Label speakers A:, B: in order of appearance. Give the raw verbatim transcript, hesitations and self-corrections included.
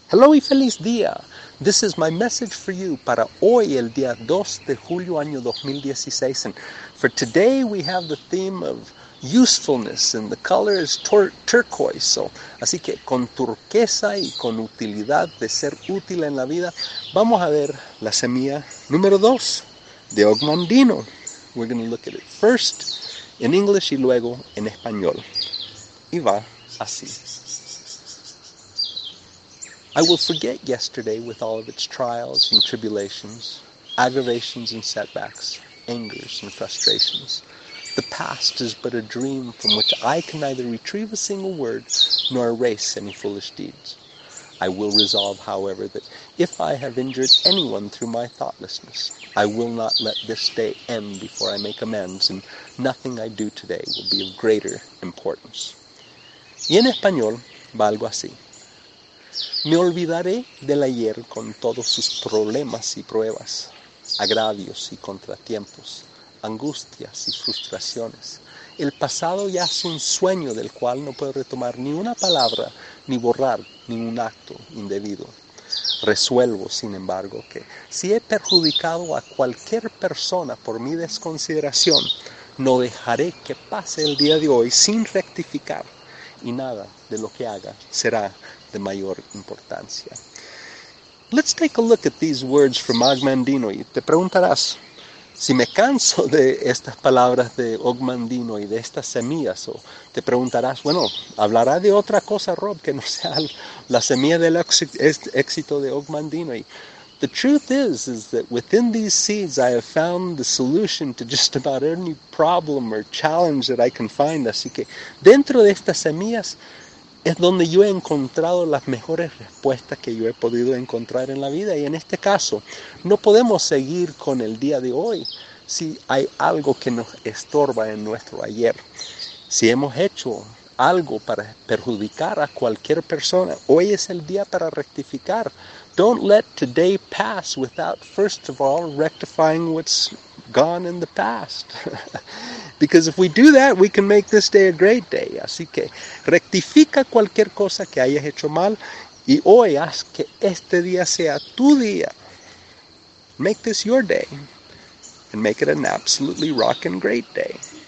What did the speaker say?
A: Hello y feliz día. This is my message for you para hoy, el día dos de julio, año dos mil dieciséis. And for today, we have the theme of usefulness, and the color is tur turquoise. So, así que con turquesa y con utilidad de ser útil en la vida, vamos a ver la semilla número dos de Ogmandino. We're going to look at it first in English y luego en español. Y va así. I will forget yesterday with all of its trials and tribulations, aggravations and setbacks, angers and frustrations. The past is but a dream from which I can neither retrieve a single word nor erase any foolish deeds. I will resolve, however, that if I have injured anyone through my thoughtlessness, I will not let this day end before I make amends, and nothing I do today will be of greater importance. Y en español va algo así. Me olvidaré del ayer con todos sus problemas y pruebas, agravios y contratiempos, angustias y frustraciones. El pasado ya es un sueño del cual no puedo retomar ni una palabra, ni borrar ningún acto indebido. Resuelvo, sin embargo, que si he perjudicado a cualquier persona por mi desconsideración, no dejaré que pase el día de hoy sin rectificar, y nada de lo que haga será de mayor importancia. Let's take a look at these words from Ogmandino. Y te preguntarás, si me canso de estas palabras de Ogmandino y de estas semillas, o te preguntarás, bueno, ¿hablará de otra cosa, Rob, que no sea la semilla del éxito de Ogmandino? Y the truth is, is that within these seeds I have found the solution to just about any problem or challenge that I can find. Así que dentro de estas semillas es donde yo he encontrado las mejores respuestas que yo he podido encontrar en la vida. Y en este caso, no podemos seguir con el día de hoy si hay algo que nos estorba en nuestro ayer. Si hemos hecho algo para perjudicar a cualquier persona, hoy es el día para rectificar. Don't let today pass without, first of all, rectifying what's gone in the past. Because if we do that, we can make this day a great day. Así que rectifica cualquier cosa que hayas hecho mal y hoy haz que este día sea tu día. Make this your day and make it an absolutely rockin' great day.